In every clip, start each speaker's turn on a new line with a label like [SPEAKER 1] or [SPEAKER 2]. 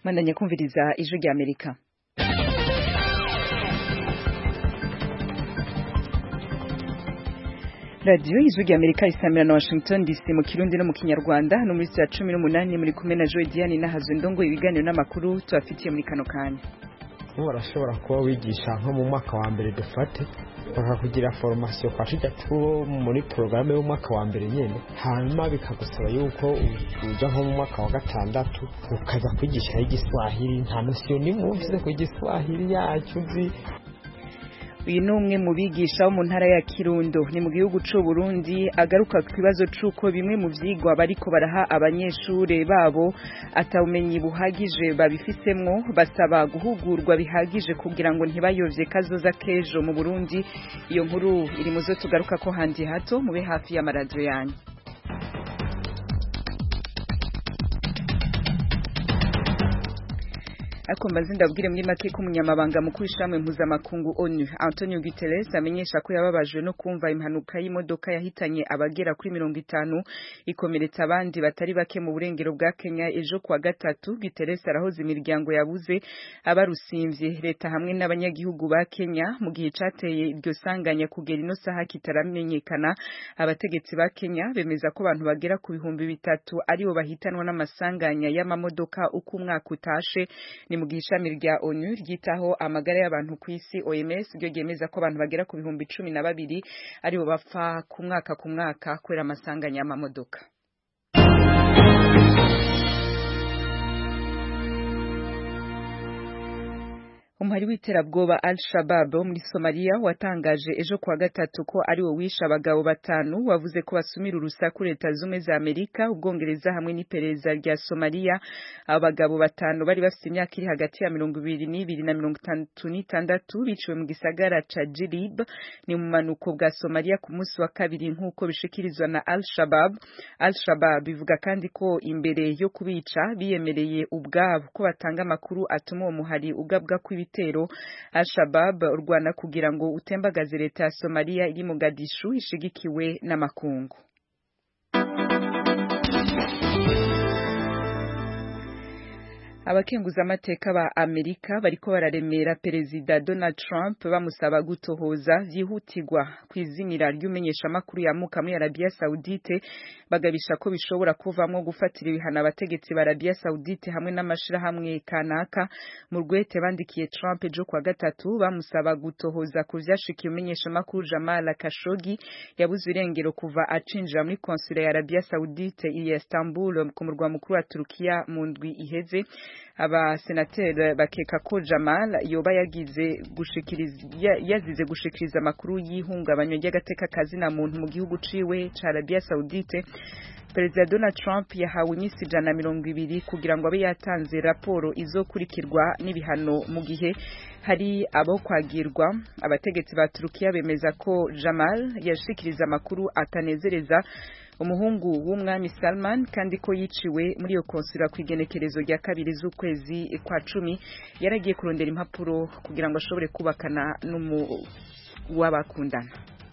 [SPEAKER 1] Mandanya kumviriza ijwi rya Amerika. Radio ijwi rya Amerika isamira na Washington DC mu Kirundi no mu Kinyarwanda no muri 18 muri kumwe na Joy Diane nahazo ndongo ibiganiro n'amakuru twafitiye muri kano kanya.
[SPEAKER 2] Barashobora kuba wigisha nko mu mwaka wa mbere dufate bakakugira formation kwa shitatu muri programme y'umwaka wa mbere nyene hanyuma bikagusaba yuko uja nko mu mwaka wa gatandatu ukaza kwigisha igiswahili nta notion nimwe uvuze ku igiswahili yacu uzi.
[SPEAKER 1] Uyu numwe mu bigisha wo mu ntara ya Kirundo ni mu gihugu c'u Burundi agaruka ku kibazo c'uko bimwe mu vyigwa bariko baraha abanyeshure babo atawumenyi buhagije babifisemwo basaba guhugurwa bihagije kugira ngo ntibayovye kazoza kejo mu Burundi. Iyo nkuru iri muzo tugaruka ko handi hato mube hafi ya maradio yanyu. Akombazi ndabwire muri make ko umunyamabanga mukuru w'ishamwe mpuzamakungu ONU Antonio Guterres amenyesha ko yababajwe no kumva impanuka y'imodoka yahitanye abagera kuri 50 ikomeretsa abandi batari bake mu burengero bwa Kenya ejo kwa gatatu. Guterres arahoza imiryango yabuze abarusimvye leta hamwe n'abanyagihugu ba Kenya mu gihe cateye iryo sanganya kugera ino saha kitaramenyekana. Abategetsi ba Kenya bemeza ko abantu bagera ku 3,000 aribo bahitanwa n'amasanganya y'amamodoka uko umwaka utashe. Ni mu gishami rya ONU ryitaho amagara y'abantu ku isi OMS ryo ryemeza ko abantu bagera ku 12,000 aribo bapfa ku mwaka kwera amasanganya y'amamodoka. Umuhari w'iterabwoba Al-Shabaab wo muri Somalia watangaje ejo kwa gatatu ko ari wo wisha abagabo 5 wavuze ko basumira urusaku leta zumwe za Amerika Ubwongereza hamwe n'iperereza rya Somalia. Abagabo 5 bari bafite imyaka iri hagati ya 22 na 56 biciwe mu gisagara ca Jilib ni mu manuko bwa Somalia ku munsi wa kabiri nk'uko bishikirizwa na Al-Shabaab. Al-Shabaab bivuga kandi ko imbere yo kubica biyemereye ubwabo ko batanga amakuru atuma uwo muhari ugabwa ku bitero. Al-Shabaab urwana kugira ngo utembagaze leta ya Somalia iri mu Mogadishu ishigikiwe n'amakungu. Abakenguza amateka ba Amerika bariko bararemera Perezida Donald Trump bamusaba gutohoza vyihutirwa kwizimira ry'umenyesha makuru ya muka muri Arabia Saudite bagabisha ko bishobora kuvamwo gufatira ibihano abategetsi ba Arabia Saudite hamwe n'amashira hamwe kanaka. Mu rwete bandikiye Trump ejo kwa gatatu bamusaba gutohoza ku vyashikiye umenyesha makuru Jamal Khashoggi yabuze irengero kuva acinjira muri konsula ya Arabia Saudite i Istanbul ku murwa mukuru wa Turkiya mu ndwi iheze. Abasenateri bakeka ko Jamal yoba yazize gushikiriza amakuru y'ihungabanya ry'agateka kazina muntu mu gihugu ciwe ca Arabia Saudite. Perezida Donald Trump yahawe iminsi 120 kugira ngo abe yatanze raporo izokurikirwa n'ibihano mu gihe hari abo kwagirwa. Abategetsi ba Turkiya bemeza ko Jamal yashikiriza amakuru atanezereza umuhungu w'umwami Salman kandi ko yiciwe muri iyo konsula kwigenekerezo rya kabiri z'ukwezi kwa 10 yaragiye kurondera impapuro kugira ngo ashobore kubakana w'abakundana.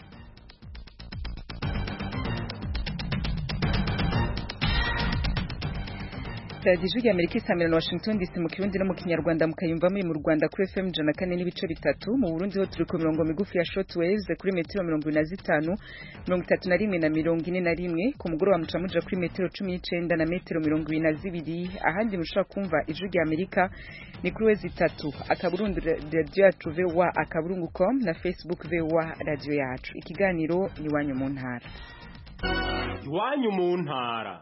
[SPEAKER 1] Radio ya Amerika isamira na Washington DC mu Kirundi no mu Kinyarwanda mukayumva muri mu Rwanda kuri FM 104.3 mu Burundi ho turi ku mirongo migufi ya shortwaves kuri metero 25 31 na 41 ku mugoroba muca muja kuri metero 19 na metero 22 ahandi mushobora kumva ijwi rya Amerika ni kuri wezi 3 akaburundu radio yacu VOA akaburungu.com na Facebook VOA radio yacu. Ikiganiro ni wanyu mu ntara.
[SPEAKER 3] Iwanyu mu ntara.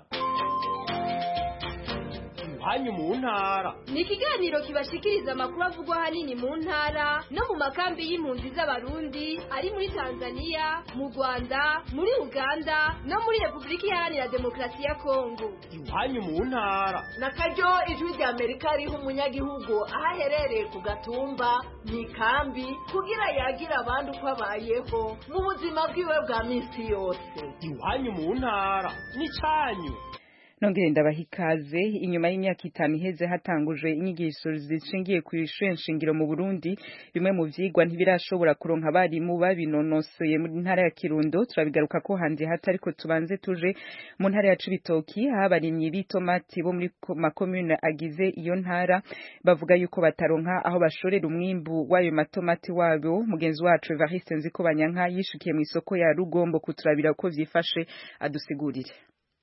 [SPEAKER 3] Hanyu mu ntara
[SPEAKER 4] ni ikiganiro kibashikiriza amakuru avugwa hanini mu ntara no mu makambi y'impunzi z'abarundi ari muri Tanzania, mu Rwanda, muri Uganda no muri Republika Iharanira Demokarasi ya Kongo.
[SPEAKER 3] Hanyu mu ntara
[SPEAKER 5] na karyo ijwi rya Amerika riho umunyagihugu ahaherereye ku gatumba ni kambi kugira yagira abandi uko abayeho mu buzima bwiwe bwa minsi yose.
[SPEAKER 3] Hanyu mu ntara ni canyu.
[SPEAKER 1] nongere ndabahikaze inyuma y'imyaka 5 iheze hatangujwe inyigisho zishingiye ku ishure nshingiro mu Burundi bimwe mu vyigwa ntibirashobora kuronka abarimu babinonosoye mu ntara ya Kirundo turabigaruka ko handi hatariko tubanze tuje mu ntara ya Cibitoki abarimyi b'itomati bo muri makomune agize iyo ntara bavuga yuko bataronka aho bashorera umwimbu wayo matomati wabo mugenzi wacu Evariste Nzikobanyanka yishukiye mu isoko ya Rugombo kuturabira ko vyifashe adusigurire.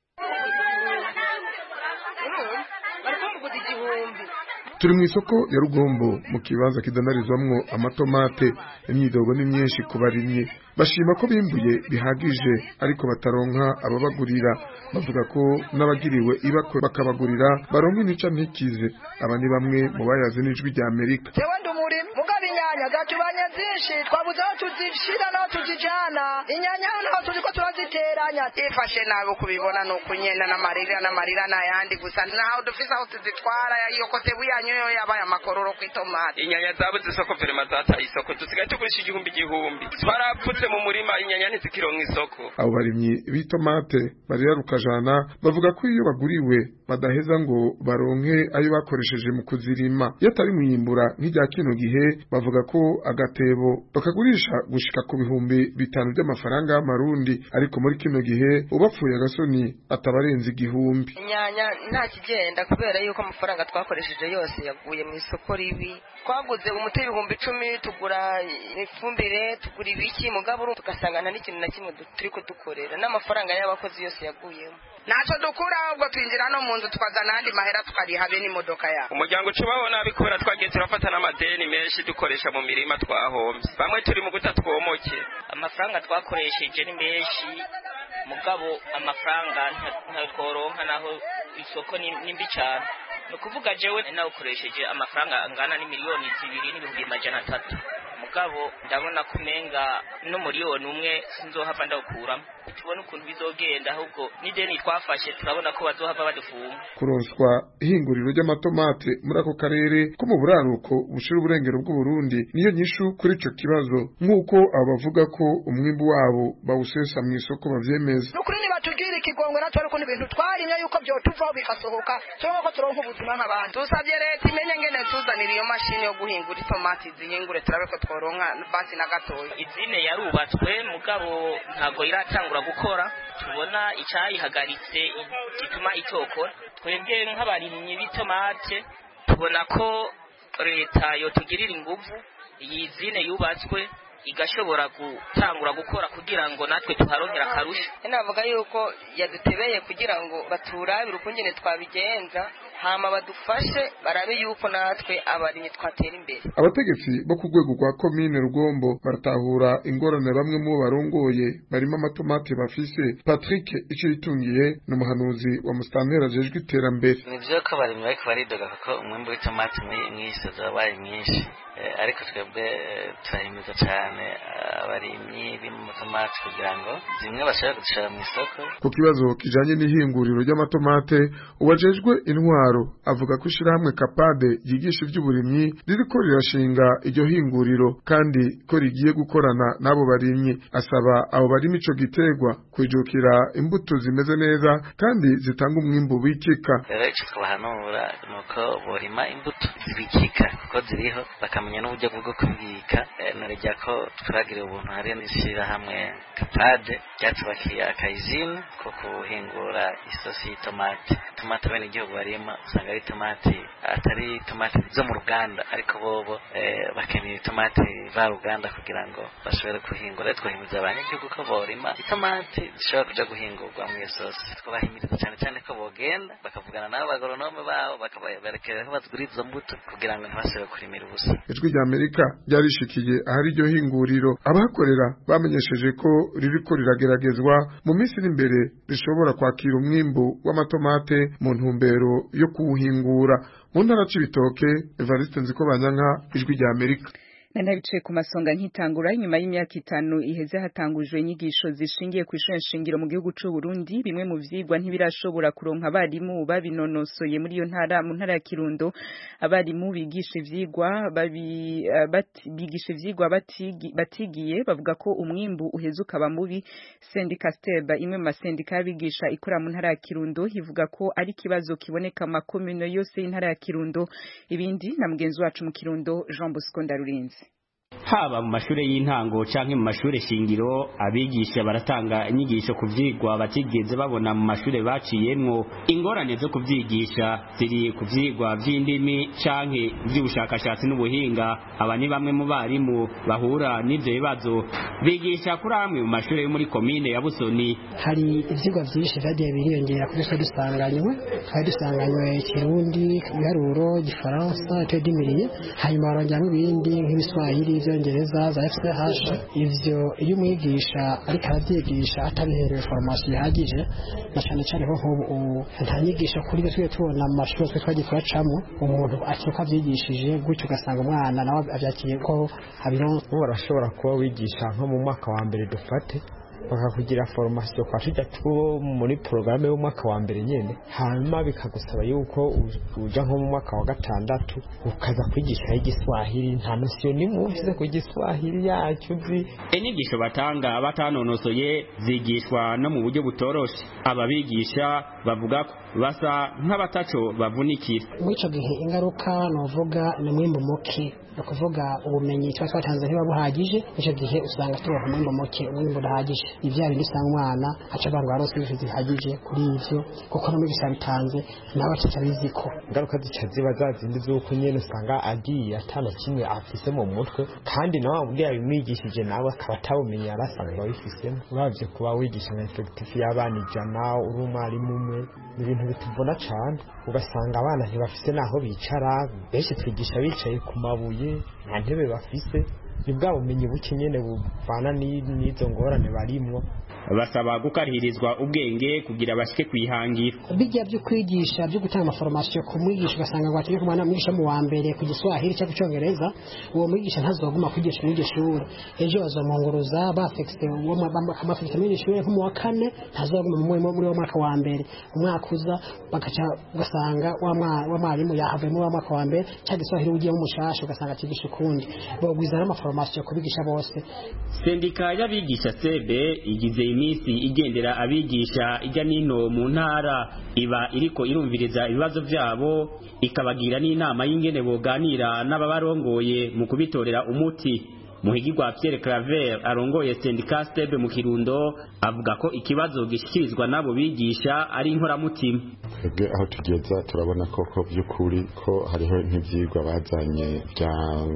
[SPEAKER 6] Turi mu isoko ya Rugombo mu kibanza kidanarizwamwo amatomate imyidogo ni myinshi ku barimyi bashima ko bimbuye bihagije ariko bataronka ababagurira bavuga ko n'abagiriwe ibakwe bakabagurira baronka inica ntikize aba ni bamwe mu bayazi n'ijwi rya Amerika.
[SPEAKER 7] Jewe ndumuri mugabe inyanya gatubanye zinshi twabuze aho tuzishira no tuzijana inyanya naho tuziko turaziteranya ifashe nabo kubibona no kunyenda n'amarira n'ayandi gusa naho dufise aho tuzitwara iyo kote buyanyo yabaye amakororo kwitomati
[SPEAKER 3] inyanya zabuze isoko verema zataye isoko dusigaye tugurisha igihumbi twarapfutse mu murima inyanya ntizikironka isoko.
[SPEAKER 6] Abo barimyi b'itomate bariyarukajana bavuga ko iyo baguriwe badaheza ngo baronke ayo bakoresheje mu kuzirima yatari mwiyimbura nk'irya kino gihe bavuga ko agatebo bakagurisha gushika ku bihumbi 5 by'amafaranga y'amarundi ariko muri kino gihe ubapfuye agasoni atabarenze igihumbi.
[SPEAKER 8] Inyanya nta kigenda kubera yuko amafaranga twakoresheje yose yaguye mu isoko ribi twaguze umuti 10,000 tugura ifumbire tugura ibiki mugabo tugasangana n'ikintu na kimwe turiko dukorera n'amafaranga y'abakozi yose yaguyemo
[SPEAKER 7] naco dukura ubwo twinjira no mu nzu twazana andi mahera tukarihabe n'imodoka ya
[SPEAKER 3] umuryango cubabona bikubera twagiye turafatana amadeni menshi dukoresha mu mirima twahomvye bamwe turi mu gutatwomoke
[SPEAKER 9] amafaranga twakoresheje ni menshi mugabo amafaranga ntatworonka naho isoko ni mbi cyane no kuvuga jewe nawukoresheje amafaranga angana ni miliyoni 2,300 mugabo ndabona kumenga no miliyoni 1 sinzohava ndawukuramo tubona ukuntu bizogenda ahubwo n'ideni twafashe turabona ko bazohava badufunga.
[SPEAKER 6] Kuronswa ihinguriro ry'amatomate muri ako karere ko mu buraruko bushira uburengero bw'u Burundi niyo nyishu kuri ico kibazo nk'uko abavuga ko umwimbu wabo bawusesa mu isoko bavyemeza.
[SPEAKER 7] Nukuri ni batugire ikigongwe natwe ariko n'ibintu twarimye yuko byo tuvaho bikasohoka cyo ko turonka ubuzima nk'abandi. Tusavye leta imenye ngene tuzanira iyo mashini yo guhingura itomati zihingure turabe ko tworonka basi na gatoya.
[SPEAKER 9] Izine yarubatswe mugabo ntago iratangura gukora tubona icyayihagaritse gituma itokora twebwe nk'abarimyi b'itomate tubona ko leta yotugirira inguvu iyi zine yubatswe igashobora gutangura gukora kugira ngo natwe tuharongera akarusho.
[SPEAKER 8] Navuga yuko yadutebeye kugira ngo baturabire ukungene twabigenza hama badufashe barabe yuko natwe abarimyi twatera imbere.
[SPEAKER 6] Abategetsi bo ku rwego rwa komine Rugombo baratahura ingorane bamwe mu barongoye barimo amatomate bafise. Patrick Iciritungiye n'umuhanuzi wa Mustantera jejwe iterambere.
[SPEAKER 10] Nivyo ko abarimyi bariko baridoga ko umwimbu w'itomate mwisoza wabaye mwinshi ariko twebwe turahimiza cyane abarimyi b'amatomate kugira ngo zimwe bashobore gushora mu isoko.
[SPEAKER 6] Ku kibazo kijanye n'ihinguriro ry'amatomate ubajejwe intwaro avuga ko ishirahamwe Kapade yigisha ivy'uburimyi ririko rirashinga iryo hinguriro kandi ko rigiye gukorana n'abo barimyi asaba abo barimi ico gitegwa kwijukira imbuto zimeze neza kandi zitanga umwimbu wikika.
[SPEAKER 10] Rero ico twahanura nuko borima imbuto zibikika kuko ziriho bakamenya n'uburyo bwo kubika narejya ko turagira ubuntu hari n'ishirahamwe Kapade ryatubakiye akayizine ko kuhingura isosi y'itomate. Tomate bene igihugu barima usanga ari tomate atari tomate zo mu ruganda ariko bobo bakeneye tomate va ruganda kugira ngo bashobore kuhingura. Twahimiza abanyagihugu ko borima itomate zishobora kuja guhingurwa mu isosi. Twabahimiriza cyane ko bogenda bakavugana n'abo agoronome babo bakaberekera ko baziguriza mbuto kugira ngo ntibasebe kurimira ubusa.
[SPEAKER 6] Ijwi rya Amerika ryarishikiye ahari iryo hinguriro abahakorera bamenyesheje ko ririko rirageragezwa mu minsi imbere rishobora kwakira umwimbu w'amatomate mu ntumbero yo kuwuhingura. Mu ntara Cibitoke, Evariste Nzikobanyanka, Ijwi rya Amerika.
[SPEAKER 1] Nanabicaye ku masonga nkitangura nyuma y'imyaka 5 iheze hatangujwe inyigisho zishingiye ku ishure nshingiro mu gihugu c'u Burundi bimwe mu vyigwa ntibirashobora kuronka abarimu babinonosoye muri iyo ntara mu ntara ya Kirundo abarimu bigisha ivyigwa bigisha ivyigwa batigiye bavuga ko umwimbu uheze ukaba mubi. Sendika Steba imwe mu masendika y'abigisha ikora mu ntara ya Kirundo ivuga ko ari kibazo kiboneka mu makomune yose y'intara ya Kirundo. Ibindi na mugenzi wacu mu Kirundo Jean Bosco Ndarurinze.
[SPEAKER 11] Haba mu mashure y'intango canke mu mashure shingiro abigisha baratanga inyigisho ku vyigwa batigeze babona mu mashure baciyemwo. Ingorane zo kuvyigisha ziri ku vyigwa vy'indimi canke vy'ubushakashatsi n'ubuhinga. Aba ni bamwe mu barimu bahura n'ivyo bibazo bigisha kuri amwe mu mashure yo muri komine ya Busoni.
[SPEAKER 12] Hari ivyigwa vyinshi vyagiye biriyongera kuri twe dusanganywe Kirundi, ibiharuro, Igifaransa, Tedimiriye, hanyuma barongera ibindi nk'ibiswahili, ivyongereza za FCH. Ivyo iyo umwigisha ariko aravyigisha atabiherewe formation ihagije na cane cane ho nta nyigisho kuri byo tubona mu mashuri twagiye turacamo umuntu akiruka avyigishije gutyo ugasanga umwana nawe avyakiye ko abironka.
[SPEAKER 2] Barashobora kuba wigisha nko mu mwaka wa mbere dufate bakakugira formation kwa shija tuwo muri programme y'umwaka wa mbere nyene hanyuma bikagusaba yuko uja nko mu mwaka wa gatandatu ukaza kwigisha igiswahili nta notion nimwe ufise ku giswahili yacu zi.
[SPEAKER 11] Inyigisho batanga batanonosoye zigishwa no mu buryo butoroshe. Ababigisha bavuga ko basa nk'abataco bavunikira.
[SPEAKER 12] Mwico gihe ingaruka novuga ni mwimbo muke kuvuga ubumenyi twatanze ntibabuhagije. Ico gihe usanga tubaha mwimbo muke umwimbo udahagije. Ivya bindi usanga umwana aca banga warose ibintu bihagije kuri ivyo kuko n'umwigisha bitanze nawe atabiziko.
[SPEAKER 2] Ingaruka zica ziba zazindi z'uko nyene usanga agiye atana kimwe afise mu mutwe kandi nawe undi yabimwigishije nawe akaba atawumenye arasanga babifisemo. Uravye kuba wigisha na effective y'abana 100 uri umwarimu umwe ibintu bituvuna cane ugasanga abana ntibafise naho bicara benshi twigisha bicaye ku mabuye nta ntebe bafise. Ni bwa bumenyi buke nyene buvana n'izo ngorane barimwo.
[SPEAKER 11] Basaba gukarihirizwa ubwenge kugira bashike kwihangira.
[SPEAKER 12] Bijya byo kwigisha byo gutanga amaformation ku mwigisha ugasanga ngo ategeka umwana mwigisha mu wa mbere ku giswahili cyangwa cyongereza uwo mwigisha ntazoguma kwigisha muri shuri ejo bazomongoroza bafexte uwo amafexte muri shuri nko mu wa kane ntazoguma muri uwo mwaka wa mbere umwaka uza bakaca ugasanga wa mwarimu yahave muri uwo mwaka wa mbere cyangwa giswahili ugiye mu mushasha ugasanga kigisha kundi bogwiza amaformation kubigisha bose.
[SPEAKER 11] Sendika y'abigisha Sebe igize imisi igendera abigisha ijya nino mu ntara iba iriko irumviriza ibibazo vyabo ikabagira n'inama y'ingene boganira n'ababarongoye mu kubitorera umuti. Muhigirwa Pierre Claver arongoye Sendika Stebe mu Kirundo avuga ko ikibazo gishikirizwa nabo bigisha ari inkoramutima.
[SPEAKER 13] Twebwe aho tugeza turabona koko by'ukuri ko hariho nk'ivyigwa bazanye bya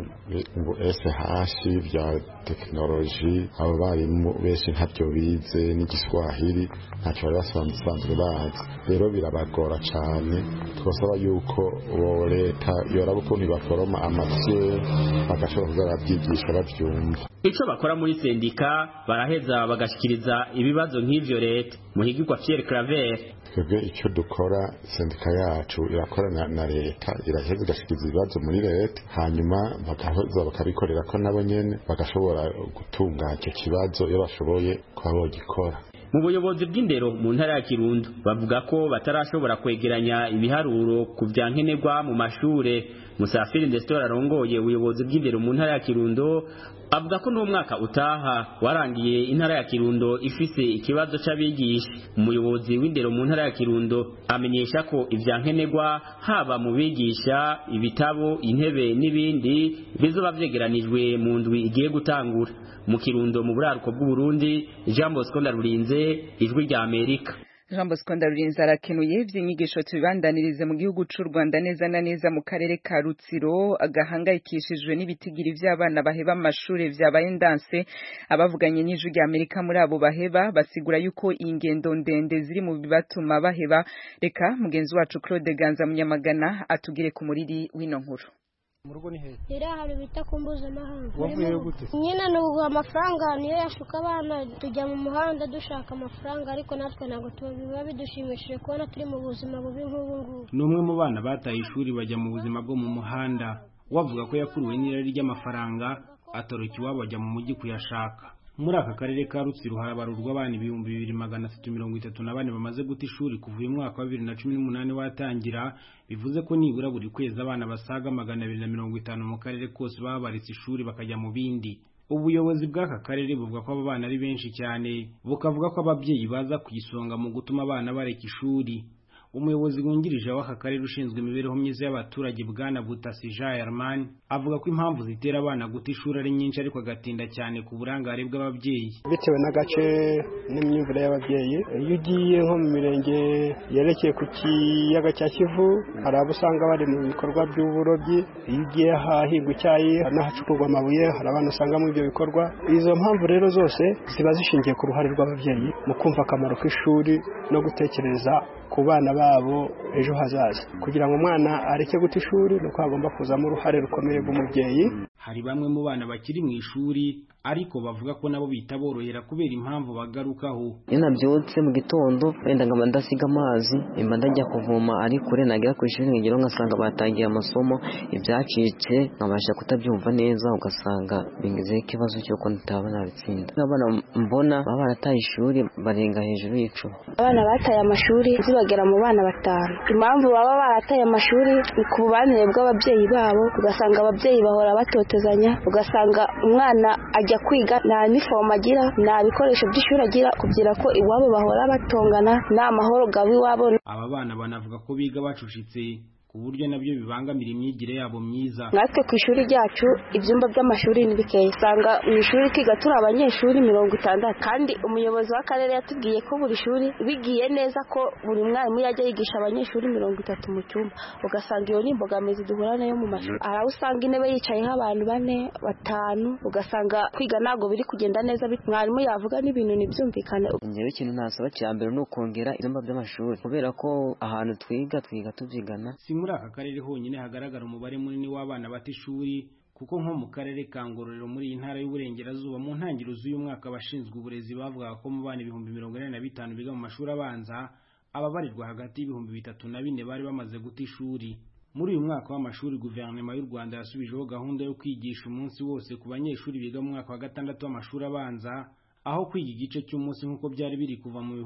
[SPEAKER 13] SH bya technology abo barimu benshi ntavyo bize n'igiswahili ntacyo bari basanzwe bazi rero birabagora cane. Twasaba yuko leta yoraba ukuntu baforoma amatye bagashobora kuzabyigisha bavyumva.
[SPEAKER 11] Ico bakora muri sendika baraheza bagashikiriza ibibazo nk'ivyo leta. Muhigirwa Pierre Claver
[SPEAKER 13] twebwe icyo dukora sendika yacu irakorana na leta iraheza igashikiriza ibibazo muri leta hanyuma bakahoza bakabikorera ko nabo nyene bagashobora gutunganya icyo kibazo iyo bashoboye kuba bogikora.
[SPEAKER 11] Mu buyobozi bw'indero mu ntara ya Kirundo bavuga ko batarashobora kwegeranya ibiharuro ku vyankenerwa mu mashure. Musafiri Ndestora arongoye ubuyobozi bw'indero mu ntara ya Kirundo avuga ko n'umwaka utaha warangiye intara ya Kirundo ifise ikibazo c'abigisha. Umuyobozi w'indero mu ntara ya Kirundo amenyesha ko ivyankenerwa haba mu bigisha ibitabo intebe n'ibindi bizoba vyegeranijwe mu ndwi igiye gutangura. Mu Kirundo mu buraruko bw'u Burundi Jean Bosco Ndarurinze ijwi rya Amerika.
[SPEAKER 1] Jean Bosco Ndarurinze arakenuye vy'inyigisho tubibandanirize mu gihugu c'u Rwanda neza na neza mu karere ka Rutsiro agahangayikishijwe n'ibitigiri vy'abana baheba amashure vyabaye ndanse. Abavuganye n'ijwi rya Amerika muri abo baheba basigura yuko ingendo ndende ziri mu bibatuma baheba. Reka mugenzi wacu Claude Ganza Munyamagana atugire ku muriri w'ino nkuru.
[SPEAKER 14] Murugo ni he?
[SPEAKER 15] Ira hari bita kumbuza mahanga.
[SPEAKER 14] Wavuye gute?
[SPEAKER 15] Nyina n'ubwo amafaranga niyo yashuka abana tujya mu muhanda dushaka amafaranga ariko natwe nago tubiba bidushimishije kubona turi mu buzima bubi nk'ubu ngubu.
[SPEAKER 14] Numwe mu bana bataye ishuri bajya mu buzima bwo mu muhanda.
[SPEAKER 16] wavuga ko yakuruwe n'irari ry'amafaranga atoroka iwabo ajya mu mujyi kuyashaka. Muri aka karere ka Rutsiro harabarurwa abana 2334 bamaze guta ishuri kuva uyu mwaka wa 2018 watangira, bivuze ko nibura buri kwezi abana basaga 250 mu karere kose babaritse ishuri bakajya mu bindi. Ubuyobozi bw'aka karere buvuga ko aba bana ari benshi cyane, bukavuga ko ababyeyi baza kuyisonga mu gutuma abana bareka ishuri. Umuyobozi wungirije w'aka karere ushinzwe imibereho myiza y'abaturage Bwana Butasi Jean Herman avuga ko impamvu zitera abana guta ishuri ari nyinshi, ariko agatinda cyane ku burangare bw'ababyeyi
[SPEAKER 14] bitewe n'agace n'imyumvire y'ababyeyi. Iyo ugiye nko mu mirenge yerekeye ku kiyaga cya Kivu, hari abo usanga bari mu bikorwa by'uburobyi. Iyo ugiye ahahingwa icyayi n'ahacukurwa amabuye, hari abana usanga muri ibyo bikorwa. Izo mpamvu rero zose ziba zishingiye ku ruhare rw'ababyeyi mu kumva akamaro k'ishuri no gutekereza ku bana babo ejo hazaza. Kugira ngo umwana areke guta ishuri nuko hagomba kuzamo uruhare rukomeye rw'umubyeyi.
[SPEAKER 16] Hari bamwe mu bana bakiri mu ishuri ariko bavuga ko nabo bitaborohera kubera impamvu bagarukaho.
[SPEAKER 17] Iyo nabyutse mu gitondo wenda ngamba ndasiga amazi, imba ndajya kuvoma, ari kure nagera ku ishuri ngiro ngasanga batangiye amasomo, ibyacitse nkabasha kutabyumva neza, ugasanga bingize ikibazo cy'uko ntaba nabitsinda. Abana mbona baba barataye ishuri barenga hejuru y'icumi.
[SPEAKER 18] Abana bataye amashuri zibagera mu bana 5. Impamvu baba barataye amashuri ni ku bubanire bw'ababyeyi babo, ugasanga ababyeyi bahora batotezanya, ugasanga umwana ajya kwiga nta uniform agira, nta bikoresho by'ishuri agira, kugira ko iwabo bahora batongana, nta mahoro gabo iwabo.
[SPEAKER 16] Aba bana banavuga ko biga bacucitse ku buryo nabyo bibangamira imyigire yabo myiza.
[SPEAKER 18] Natwe ku ishuri ryacu ibyumba by'amashuri ni bikeya, usanga mu ishuri kiga turi abanyeshuri 60, kandi umuyobozi w'akarere yatubwiye ko buri shuri bigiye neza ko buri mwarimu yajya yigisha abanyeshuri 30 mu cyumba. Ugasanga iyo ni imbogamizi duhura nayo mu mashuri. Araho usanga intebe yicayeho abantu 4, 5, ugasanga kwiga ntago biri kugenda neza, mwarimu yavuga n'ibintu ntibyumvikane.
[SPEAKER 17] Njyewe ikintu nasaba cyambere ni ukongera ibyumba by'amashuri, kubera ko ahantu twiga tubyigana.
[SPEAKER 16] Muri aka karere honyine hagaragara umubare munini w'abana bata ishuri, kuko nko mu karere ka Ngororero muri iyi ntara y'uburengerazuba mu ntangiriro z'uyu mwaka abashinzwe uburezi bavuga ko mu bana 45,000 biga mu mashuri abanza, ababarirwa hagati y'3,400 bari bamaze guta ishuri. Muri uyu mwaka w'amashuri guverinoma y'u Rwanda yasubijeho gahunda yo kwigisha umunsi wose ku banyeshuri biga mu mwaka wa 6 w'amashuri abanza, aho kwiga igice cy'umunsi nk'uko byari biri kuva mu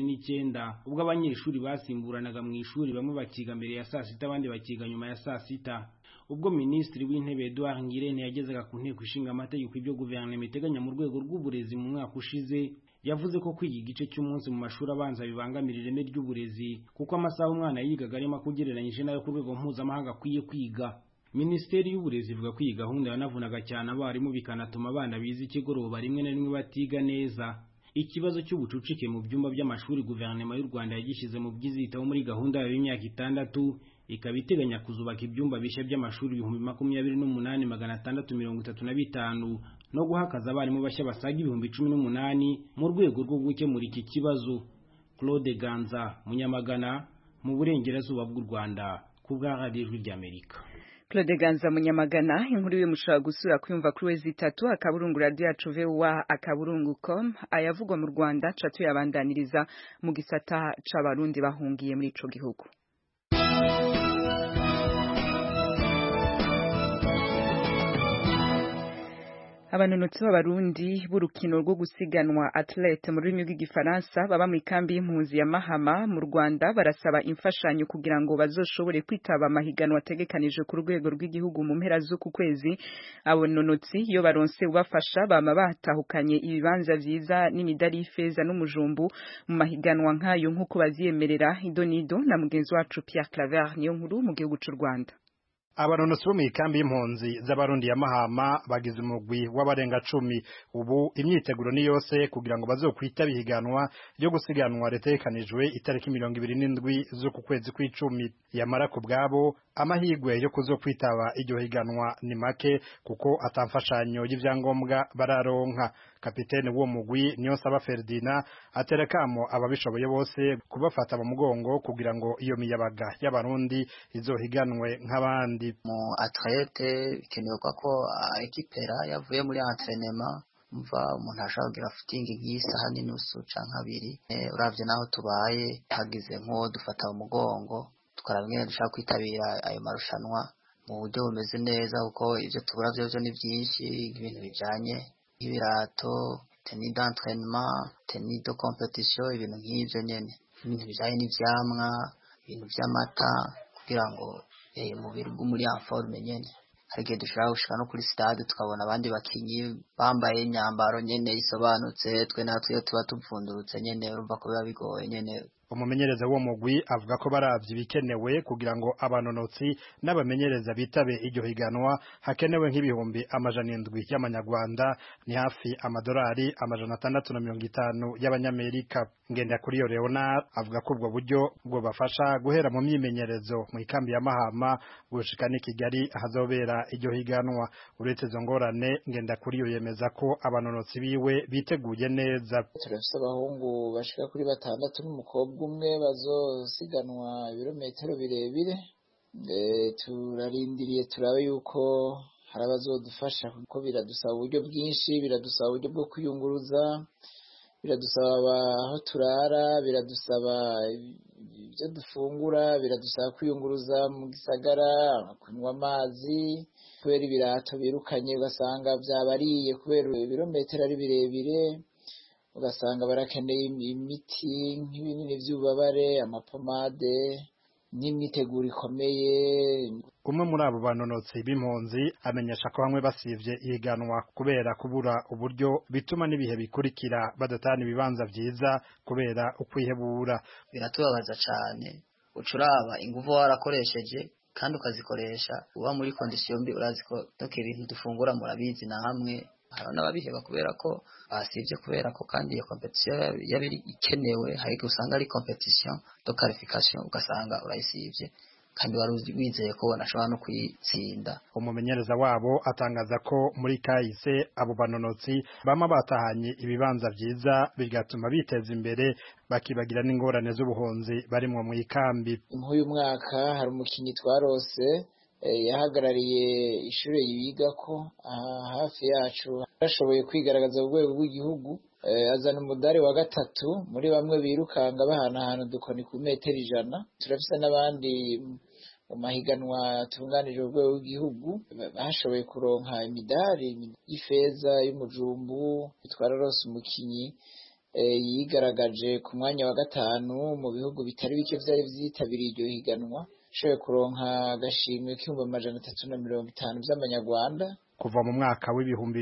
[SPEAKER 16] 2009, ubwo abanyeshuri basimburanaga mu ishuri, bamwe bakiga mbere ya saa sita abandi bakiga nyuma ya saa sita. Ubwo Minisitiri w'Intebe Edouard Ngirente yagezaga ku nteko ishinga amategeko ibyo guverinoma iteganya mu rwego rw'uburezi mu mwaka ushize, yavuze ko kwiga igice cy'umunsi mu mashuri abanza bibangamira ireme ry'uburezi, kuko amasaha umwana yigaga arimo kugereranyije nayo ku rwego mpuzamahanga akwiye kwiga. Minisiteri y'uburezi ivuga ko iyi gahunda yanavunaga cyane abarimu, bikanatuma abana bize ikigoroba rimwe na rimwe batiga neza. Ikibazo cy'ubucucike mu byumba by'amashuri guverinoma y'u Rwanda yagishyize mu byizitaho muri gahunda y'imyaka 6, ikaba iteganya kuzubaka ibyumba bishya by'amashuri 28,635 no guhakaza abarimu bashya basaga 18,000 mu rwego rwo gukemura iki kibazo. Claude Ganza, Munyamagana, mu burengerazuba bw'u Rwanda, ku bwa Radio Ijwi ry'Amerika.
[SPEAKER 1] Claude Ganza Munyamagana, inkuru yo mushaka gusura kwiyumva kuri wezi 3 akaburungu radio yacu VOA@akaburungu.com. Ayavugwa mu Rwanda catu yabandaniriza mu gisata c'abarundi bahungiye muri ico gihugu. Abanonotsi b'abarundi b'urukino rwo gusiganwa athlete mu rurimi rw'igifaransa baba mu ikambi y'impunzi ya Mahama mu Rwanda barasaba imfashanyo kugira ngo bazoshobore kwitaba amahiganwa ategekanije ku rwego rw'igihugu mu mpera z'uku kwezi. Abanonotsi iyo baronse ubafasha bama batahukanye ibibanza vyiza n'imidari y'ifeza n'umujumbu mu mahiganwa nk'ayo nk'uko baziemerera. Idonido na mugenzi wacu Pierre Claver niyo nkuru mu gihugu cy'u Rwanda.
[SPEAKER 19] Abanonotsi bo mu ikambi y'impunzi z'abarundi ya Mahama bagize umugwi w'abarenga 10. Ubu imyiteguro ni yose kugira ngo bazokwita bihiganwa ryo gusiganwa retekanijwe itariki 27 z'uku kwezi kw'icumi. Yamara ku bwabo amahigwe yo kuzokwitaba iryo higanwa ni make kuko atamfashanyo y'ivyangombwa bararonka. Kapitene w'uwo mugwi Niyonsaba Ferdinand aterekamo ababishoboye bose kubafata mu mugongo kugira ngo iyo miyabaga y'abarundi izohiganwe nk'abandi.
[SPEAKER 20] Mu athlete bikenewe ko ekipera yavuye muri entraînement mva umuntu ashaka kugira footing y'isaha n'inusu canke 2. Uravye naho tubaye hagize nko dufata mu mugongo tukarabwira dushaka kwitabira ayo marushanwa mu buryo bumeze neza kuko ibyo tubura byo ni byinshi, ibintu bijanye n'ibirato, tenue d'entraînement, tenue de compétition, ibintu nk'ibyo nyene, ibintu bijanye n'ivyamwa, ibintu vy'amata, kugira ngo umubiri muri en forme nyene. Hari igihe dushobora gushika no kuri stade tukabona abandi bakinyi bambaye imyambaro nyene isobanutse, twe natwe tuba tupfundurutse nyene, urumva ko biba bigoye nyene.
[SPEAKER 19] Umumenyereza wo mugwi avuga ko baravye bikenewe kugira ngo abanonotsi n'abamenyereza bitabe iryo higanwa hakenewe nk'ibihumbi 700 y'amanyarwanda, ni hafi amadolari 650 y'abanyamerika. Ngenda kuri yo Leonard avuga ko ubwo buryo bwo bafasha guhera mu myimenyerezo mu ikambi ya Mahama gushika ni Kigali ahazobera iryo higanwa. Uretse izo ngorane, Ngenda kuri yo yemeza ko abanonotsi biwe biteguye neza.
[SPEAKER 21] Turafise abahungu bashika kuri 6 n'umukobwa umwe bazosiganwa ibirometero birebire. Turarindiriye turabe yuko hari abazodufasha kuko biradusaba uburyo bwinshi, biradusaba uburyo bwo kwiyunguruza, biradusaba aho turara, biradusaba ibyo dufungura, biradusaba kwiyunguruza mu gisagara, kunywa amazi, kubera ibirato birukanye ugasanga byabariye kubera ibirometero ari birebire, ugasanga barakeneye imiti nk'ibinini by'ububabare, amapomade n'imyiteguro ikomeye.
[SPEAKER 19] Umwe muri abo banonotsi b'impunzi amenyesha ko hamwe basivye ihiganwa kubera kubura uburyo bituma n'ibihe bikurikira badatana ibibanza vyiza kubera ukwihebura.
[SPEAKER 20] Biratubabaza cane, ucuraba ingufu warakoresheje kandi ukazikoresha uba muri condition mbi. Urazi ko toke ibintu dufungura murabizi na hamwe hari n'ababiheba kubera ko basivye, kubera ko kandi iyo competition yabiri ikenewe, hari usanga ari competition de qualification ugasanga urayisivye kandi wari wizeye ko banashobora no kuyitsinda.
[SPEAKER 19] Umumenyereza wabo atangaza ko muri kahise abo banonotsi bama batahanye ibibanza vyiza bigatuma biteza imbere bakibagira n'ingorane z'ubuhunzi barimwo mu ikambi.
[SPEAKER 21] Nk'uyu mwaka hari umukinyi twarose yahagarariye ishure yigako hafi yacu, bashoboye kwigaragaza mu rwego rw'igihugu, azana umudari wa 3 muri bamwe birukanga bahanahana dukoni ku metero 100. Turafise n'abandi mu mahiganwa tunganije mu rwego rw'igihugu bashoboye kuronka imidari y'ifeza y'umujumbu. Twararose umukinyi yigaragaje ku mwanya wa 5 mu bihugu bitari bike vyari vyitabiriye iryo higanwa, shoye kuronka agashimwe k'ibihumbi 350 by'amanyarwanda.
[SPEAKER 19] Kuva mu mwaka w'ibihumbi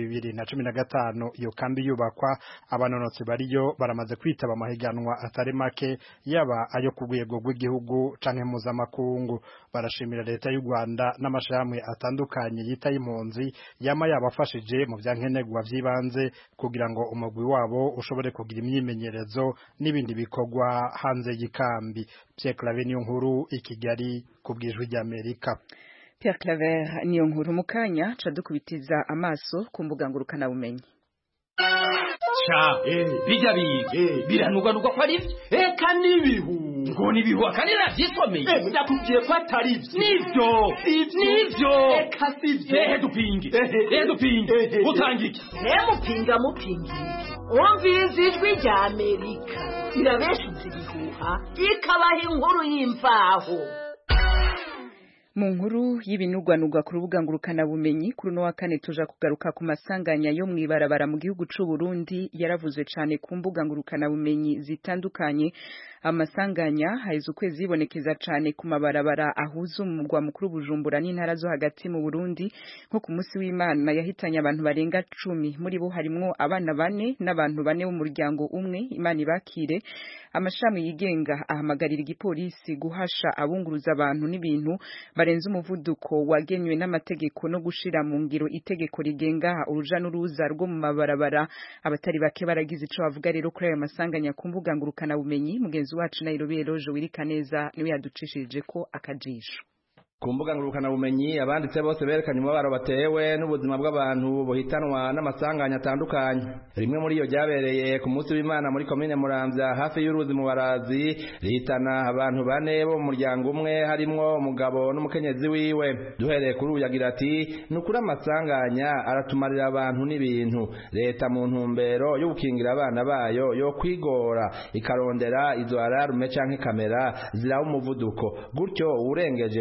[SPEAKER 19] 2015 iyo kambi yubakwa, abanonotsi bariyo baramaze kwitaba amahiganwa atari make, yaba ayo ku rwego rw'igihugu canke mpuzamakungu. Barashimira leta y'u Rwanda n'amashirahamwe atandukanye yita y'impunzi yama yabafashije mu vyankenerwa vy'ibanze kugira ngo umugwi wabo ushobore kugira imyimenyerezo n'ibindi bikorwa hanze y'ikambi. Pierre Claver Niyonkuru, i Kigali ku bw'Ijwi ry'Amerika.
[SPEAKER 1] Pierre Claver Niyonkuru. Mu kanya ca dukubitiza amaso ku mbuga ngurukana bumenyi.
[SPEAKER 22] Bijya biranuganuka ko ari eka nibihu ngo nibihu akandi navyisomeye ndakubwiye ko atari nivyo eka sivyo dupinge utangike
[SPEAKER 5] mupinga umviriza ijwi rya Amerika irabeshuza ibihuha ikabaha inkuru y'imvaho.
[SPEAKER 1] Mu nkuru y'ibinugwanugwa ku rubuga ngurukana bumenyi kuri no wa kane tuja kugaruka ku masanganya yo mwibarabara mu gihugu c'u Burundi yaravuzwe cane ku mbuga ngurukana bumenyi zitandukanye. Amasanganya haize ukwezi yibonekeza cane ku mabarabara ahuza umugwa mukuru Bujumbura n'intara zo hagati mu Burundi, nko ku munsi w'Imana yahitanye abantu barenga 10, muri bo harimwo abana 4 n'abantu 4 bo mu muryango umwe. Imana ibakire. Amashami yigenga ahamagarira igipolisi guhasha abunguruza abantu n'ibintu barenze umuvuduko wagenywe n'amategeko no gushira mu ngiro itegeko rigenga uruja n'uruza rwo mu mabarabara. Abatari bake baragize ico bavuga rero kuri ayo masanganya ku mbuga ngurukana bumenyi. Mugenzi wacu Nairobi Eloge Wirikaneza niwe yaducishije ko akajisho.
[SPEAKER 23] Ku mbuga ngurukana bumenyi abanditse bose berekanye umubaro batewe n'ubuzima bw'abantu buhitanwa n'amasanganya atandukanye. Rimwe muri iyo ryabereye ku munsi w'Imana muri komine Muramvya hafi y'uruzi mu Barazi, rihitana abantu 4 bo mu muryango umwe harimwo umugabo n'umukenyezi wiwe. Duhereye kuri uyu yagira ati nukuri amasanganya aratumarira abantu n'ibintu. Leta mu ntumbero yo gukingira abana bayo yo kwigora ikarondera izo alarme canke kamera ziraho umuvuduko, gutyo urengeje vitesse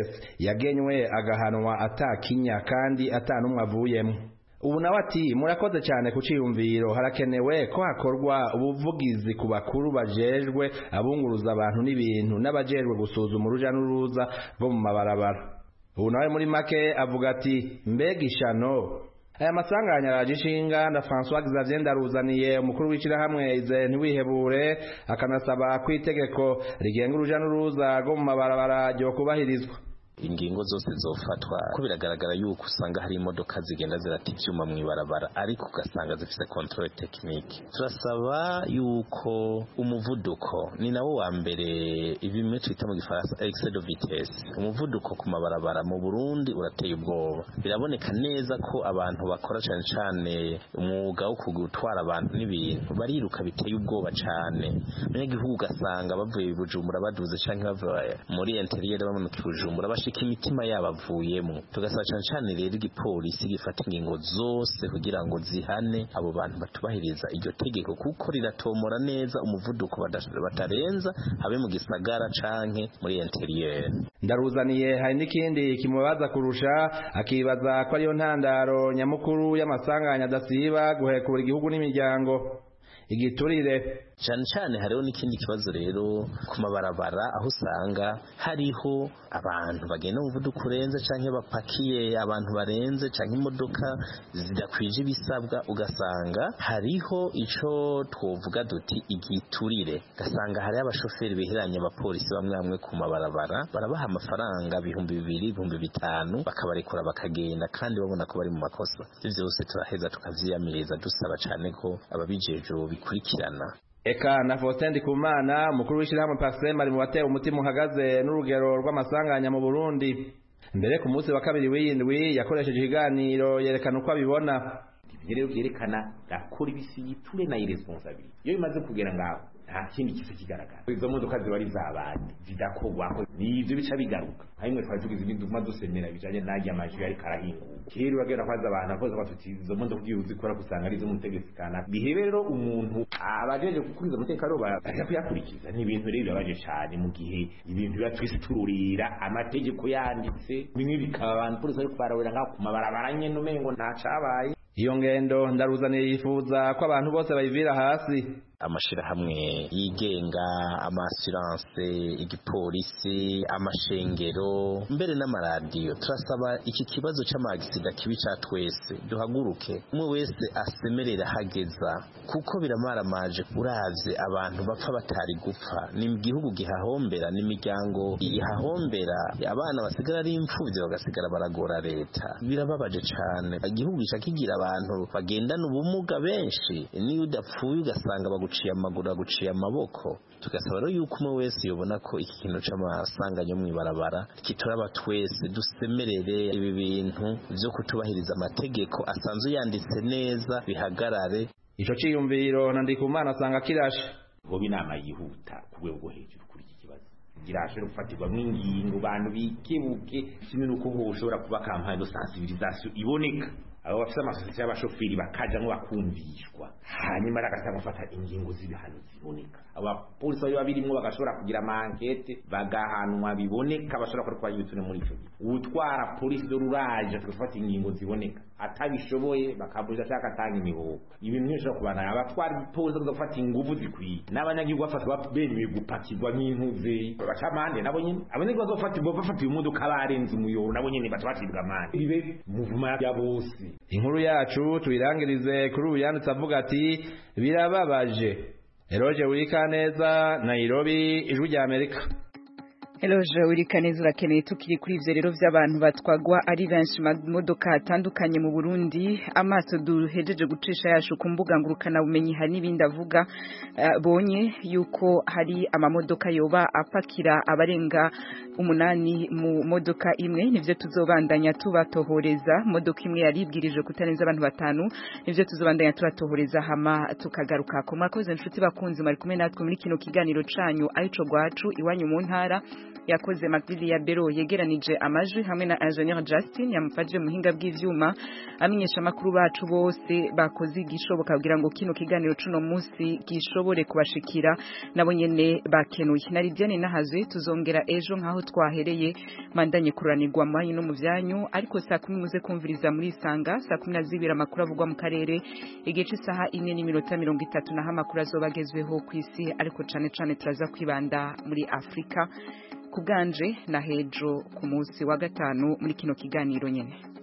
[SPEAKER 23] wese yagenywe agahanwa atakinya kandi atanumwe avuyemo. Ubu nawe ati murakoze cyane ku ciyumviro, harakenewe ko hakorwa ubuvugizi ku bakuru bajejwe abunguruza abantu n'ibintu n'abajejwe gusuzuma uruja n'uruza bo mu mabarabara. Ubu nawe muri make avuga ati mbega ishano aya masanganya araje ishinga na François Xavier Ndaruzaniye umukuru w'ishirahamwe ize ntiwihebure akanasaba ko itegeko rigenga uruja n'uruza rwo mu mabarabara ryo kubahirizwa.
[SPEAKER 3] Ingingo zose zofatwa ko biragaragara yuko usanga hari imodoka zigenda zirata ivyuma mw'ibarabara ariko ugasanga zifise control technique. Turasaba yuko umuvuduko ni nawo wa mbere ibimwe twita mu gifaransa excès de vitesse. Umuvuduko ku mabarabara mu Burundi urateye ubwoba. Biraboneka neza ko abantu bakora cyane umwuga wo kugutwara abantu n'ibintu bariruka biteye ubwoba cyane. Abanyagihugu ugasanga bavuye Bujumbura baduze canke bavuye muri interieur bamanuka Bujumbura imitima yabavuyemo. Tugasaba cyane rero igipolisi gifata ingingo zose kugira ngo zihane abo bantu batubahiriza iryo tegeko kuko riratomora neza umuvuduko batarenza habe mu gisagara canke muri interieur.
[SPEAKER 23] Ndaruzaniye hari n'ikindi kimubaza kurusha akibaza ko ariyo ntandaro nyamukuru y'amasanganya adasiba guhekura igihugu n'imiryango. Igiturire
[SPEAKER 3] cyane hariho n'ikindi kibazo rero ku mabarabara aho usanga hariho abantu bagenda umuvuduko urenze canke bapakiye abantu barenze canke imodoka zidakwije ibisabwa ugasanga hariho ico twovuga duti igiturire gasanga hari abashoferi biheranye abapolisi bamwe ku mabarabara barabaha amafaranga 2,000 2,500 bakabarekura bakagenda kandi babona ko bari mu makosa. Ivyo byose turaheza tukavyiyamiriza dusaba cane ko ababijeje bikurikirana.
[SPEAKER 23] Eka na Faustin Ndikumana umukuru w'ishirahamwe Parsem ari mu bateye umutima uhagaze n'urugero rw'amasanganya mu Burundi. Mbere ku munsi wa kabiri w'indwi yakoresheje ikiganiro yerekana uko abibona.
[SPEAKER 4] Rero byerekana gakora ibisigiture na irresponsabilité. Iyo bimaze kugera ngaho nta kindi kifu kigaragara. Izo modoka ziba ari zabandi zidakogwa ko nivyo bica bigaruka. Haimwe twari tugize ibintu madusemera bijanye n'ajya amajwi ari karahinguka. Kero bagera kwaza abantu akoze batuti izo modoka uzikora kusanga ari zo mutegesi kana. Bihebero umuntu abajeje gukuriza umutekano baje kuyakurikiza ni ibintu rero bibaje cyane mu gihe ibintu biba twese tururira amategeko yanditse bimwe bikaba abantu polisi ari kubarawira ngaho ku mabarabara nyene umengo nta cabaye.
[SPEAKER 23] Iyo ngendo Ndaruzaniye yifuza ko abantu bose bayivira hasi.
[SPEAKER 3] Amashirahamwe yigenga, amassurance, igipolisi, amashengero, mbere n'amaradiyo turasaba iki kibazo c'amagisida kibi ca twese duhaguruke umwe wese asemerera hageza kuko biramaramaje uravye abantu bapfa batari gupfa ni mu gihugu gihahombera n'imiryango ihahombera abana basigara ari impfuvyi bagasigara baragora leta. Birababaje cane igihugu kigira abantu bagendana ubumuga benshi niyo udapfuye ugasanga guciye amaguru guciye amaboko. Tugasaba rero yuko umwe wese yobona ko iki kintu c'amasanganyo mw'ibarabara kituraba twese dusemerere ibi bintu byo kutubahiriza amategeko asanzwe yanditse neza bihagarare.
[SPEAKER 23] Ico ciyumviro na Ndikumana asanga kirashe
[SPEAKER 4] ngo binama yihuta ku rwego rwo hejuru kuri iki kibazo girashe rufatirwa mw'ingingo bantu bikebuke kimwe nuko hoshobora kuba campagne de sensibilisation iboneka abo bafite amasosiyete y'abashoferi bakajamwo bakumvishwa hanyuma bagasanga gufata ingingo z'ibihano ziboneka. Abapolisi bari babirimwo bagashobora kugira amankete bagahanwa biboneka bashobora kwa yutune muri ico gihe utwara polisi do ruraje gufata ingingo ziboneka atabishoboye bakabuza cyaka tanga imihoho. Ibintu bishobora kubana abatwara polisi gufata inguvu zikwiye n'abanyagihugu bafatwa bemewe gupakirwa n'intuze bacamande nabo nyine abanyagihugu bafata imodoka barenze umuyoro nabo nyine batwatibwa amande bibe muvuma ya bose.
[SPEAKER 23] Inkuru yacu tuyirangirize kuri ubu yanditse avuga ati birababaje. Eroje Urikaneza, Nairobi, Ijwi rya Amerika.
[SPEAKER 1] Eloje Urikaneza urakeneye tukiri kuri ivyo rero vy'abantu batwagwa ari benshi modoka atandukanye mu Burundi. Amaso duhejeje gucisha yashu ku mbuga ngurukana bumenyi hari n'ibindi avuga bonye yuko hari amamodoka yoba apakira abarenga 8 mu modoka imwe. Nivyo tuzobandanya tubatohoreza. Modoka imwe yaribwirije kutarenza abantu 5. Nivyo tuzobandanya turatohoreza hama tukagaruka ko mwakoze inshuti bakunzi mari kumwe natwe muri kino kiganiro canyu arico gwacu iwanyu mu ntara. yakoze Macbili ya Bero yegeranije amajwi hamwe na Engineer Justin yamufashije muhinga bw'ivyuma amenyesha makuru bacu bose bakoze igishoboka kugira ngo kino kiganiro cuno munsi gishobore kubashikira nabo nyene bakenuye na Lidiane Nahazwe tuzongera ejo nkaho twahereye mandanye kuranirwa mwanyu no mu vyanyu ariko saa 10 muze kumviriza muri Sanga saa 12 amakuru avugwa mu karere igice isaha 4:30 naho amakuru azobagezweho kwisi ariko cane turaza kwibanda muri Afrika kubganje na hejo ku munsi wa gatanu muri kino kiganiro nyene